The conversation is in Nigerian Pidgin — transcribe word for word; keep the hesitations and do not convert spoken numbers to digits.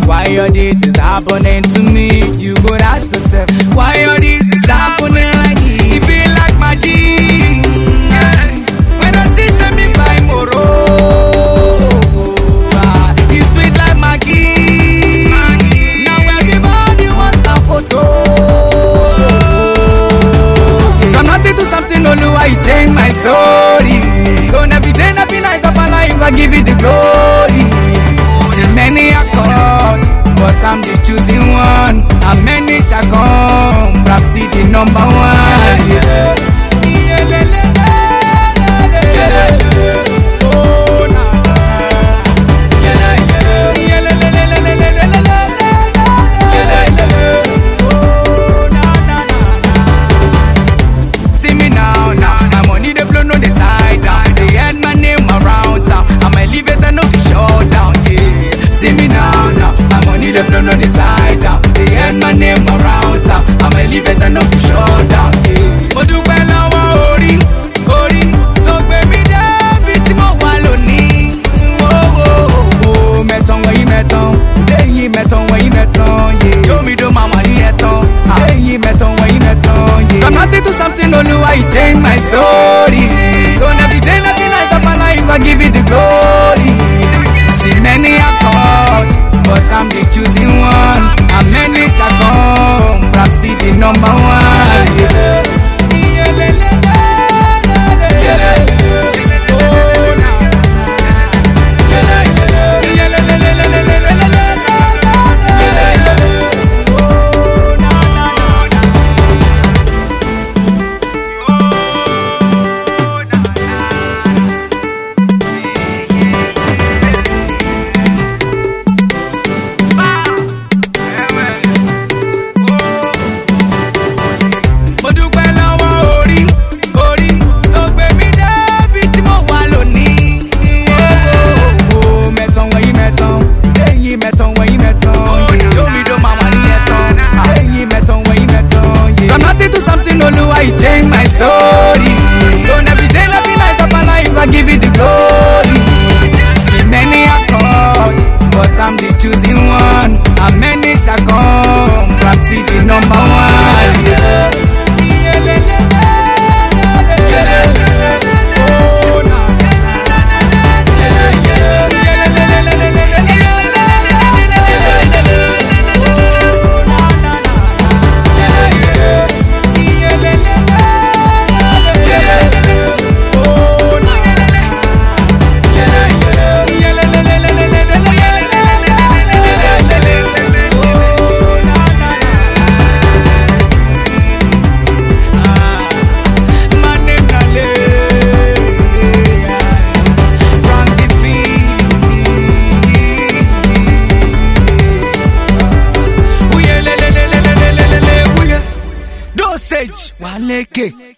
why all this is happening to me? You go ask yourself, why all this is happening like this? It feel like magic when I see some me by Moro. Ah, it's sweet like Maggie. Now everybody wants a photo. From nothing to something, only why you change my story. Don't every day, every night of my life, I give you the glory. See many are caught, but I'm the choosing one. And many shall come, perhaps see the number one. Yeah. Yeah, le, le, le, le, le. Yeah. Oh, nah, nah. Yeah, le, le. Yeah, le, le, le, le, le, le, le, le. Yeah, le, le. Oh, nah, nah, nah. See me now, now. My money they blow, no they tie down. They had my name around town. I'm a leave it and no be shut down. Yeah. See me now, now. My money they blow, no they tie down. They had my name around town. I'm a leave it and no be shut down. Yeah. But do well now, ori, ori. Don't pay me that bitch, mo waloni. Oh, oh, oh. Meton, where you meton? Hey, you meton, where you meton? Yeah. Yo, me do my money meton. Hey, you meton, where you meton? Yeah. From nothing to something, only why you change my story. Don't every day, every night of my life, I give you the glory. See many are caught, but I'm the choosing one. And many shall come, perhaps see the number one. Yeah. Yeah, le, le, le, le, le. Yeah, le, le. Oh, nah, nah. Yeah, le, le. Yeah, le, le, le, le, le, le, le, le, le. Yeah, le, le. Oh, nah, nah, nah, nah. Oh, nah, mo dúpẹ́ lọ́wọ́ orí, orí tó gbé mi débi tí mo wà lónìí. Owó mẹ́tàn wẹ̀yí mẹ́tàn, èyí mẹ́tàn wẹ̀yí mẹ́tàn. Yomi do mama ní ẹ̀tàn, èyí mẹ́tàn wẹ̀yí mẹ́tàn. From nothing to something, Olúwa you change my story. Don't every day, every night of my life, I give you the glory. See many are caught, but I'm the choosing one. And many shall come, perhaps see the number one. Yeah. Yeah, le, le, le, le, le. Yeah, le, le. Oh, nah, nah. Yeah, le, le. Yeah, le, le, le, le, le, le, le, le. Yeah, le, le. Oh, nah, nah, nah. Yeah, le, le. Yeah, le, le, le, le. Yeah, le, le. Oh, nah, nah. Yeah, le, le. Yeah, le, le, le, le, le, le, le, le. Waleke.